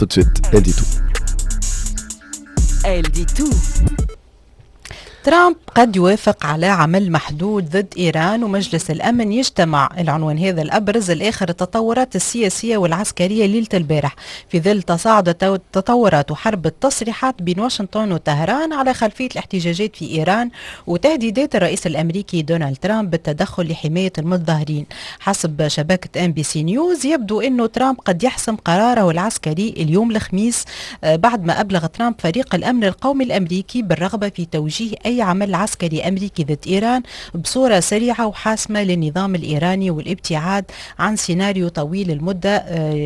tout de suite, elle dit tout. Elle dit tout. ترامب قد يوافق على عمل محدود ضد إيران ومجلس الأمن يجتمع. العنوان هذا الأبرز الآخر التطورات السياسية والعسكرية ليلة البارح في ظل تصاعد التطورات وحرب التصريحات بين واشنطن وطهران على خلفية الاحتجاجات في إيران وتهديدات الرئيس الأمريكي دونالد ترامب بالتدخل لحماية المتظاهرين. حسب شبكة NBC نيوز يبدو أنه ترامب قد يحسم قراره العسكري اليوم الخميس بعد ما أبلغ ترامب فريق الأمن القومي الأمريكي بالرغبة في توجيه أي عمل عسكري أمريكي ضد إيران بصورة سريعة وحاسمة للنظام الإيراني والابتعاد عن سيناريو طويل المدة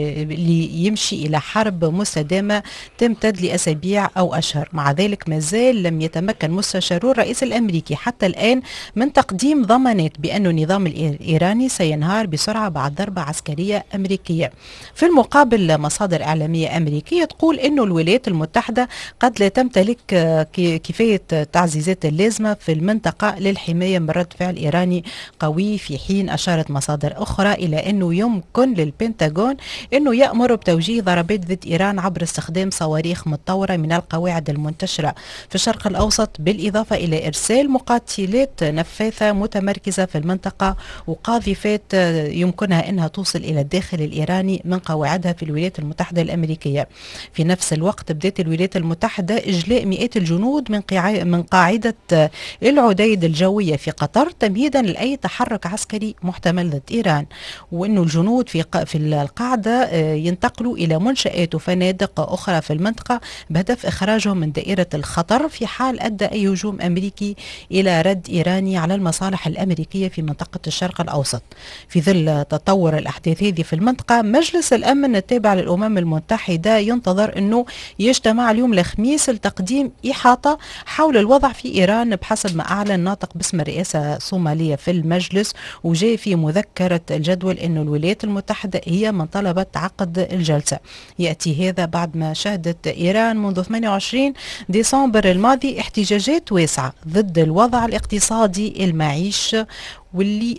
ليمشي إلى حرب مستدامة تمتد لأسابيع أو أشهر. مع ذلك ما زال لم يتمكن مستشارو الرئيس الأمريكي حتى الآن من تقديم ضمانات بأن النظام الإيراني سينهار بسرعة بعد ضربة عسكرية أمريكية. في المقابل مصادر إعلامية أمريكية تقول أن الولايات المتحدة قد لا تمتلك كفاية تعزيزات اللازمة في المنطقة للحماية من رد فعل إيراني قوي، في حين أشارت مصادر أخرى إلى أنه يمكن للبنتاغون أنه يأمر بتوجيه ضربات ضد إيران عبر استخدام صواريخ متطورة من القواعد المنتشرة في الشرق الأوسط، بالإضافة إلى إرسال مقاتلات نفاثة متمركزة في المنطقة وقاذفات يمكنها أنها توصل إلى الداخل الإيراني من قواعدها في الولايات المتحدة الأمريكية. في نفس الوقت بدأت الولايات المتحدة إجلاء مئات الجنود من قاعدة العديد الجوية في قطر تمهيدا لأي تحرك عسكري محتمل ضد إيران، وأنه الجنود في القاعدة ينتقلوا إلى منشآت وفنادق أخرى في المنطقة بهدف إخراجهم من دائرة الخطر في حال أدى أي هجوم أمريكي إلى رد إيراني على المصالح الأمريكية في منطقة الشرق الأوسط. في ظل تطور الأحداث هذه في المنطقة، مجلس الأمن التابع للأمم المتحدة ينتظر أنه يجتمع اليوم الخميس لتقديم إحاطة حول الوضع في إيران بحسب ما أعلن ناطق باسم الرئاسة الصومالية في المجلس. وجاء في مذكرة الجدول أن الولايات المتحدة هي من طلبت عقد الجلسة. يأتي هذا بعد ما شهدت إيران منذ 28 ديسمبر الماضي احتجاجات واسعة ضد الوضع الاقتصادي المعيش واللي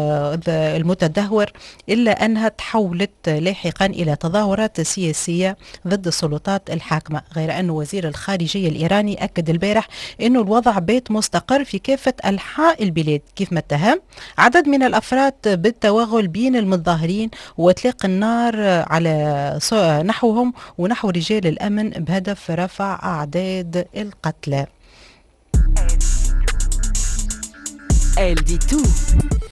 المتدهور، إلا أنها تحولت لاحقا إلى تظاهرات سياسية ضد السلطات الحاكمة. غير أن وزير الخارجية الإيراني أكد البارح أن الوضع بات مستقر في كافة أنحاء البلاد، كيف ما اتهم عدد من الأفراد بالتوغل بين المتظاهرين وإطلاق النار على نحوهم ونحو رجال الأمن بهدف رفع أعداد القتلى. Elle dit tout.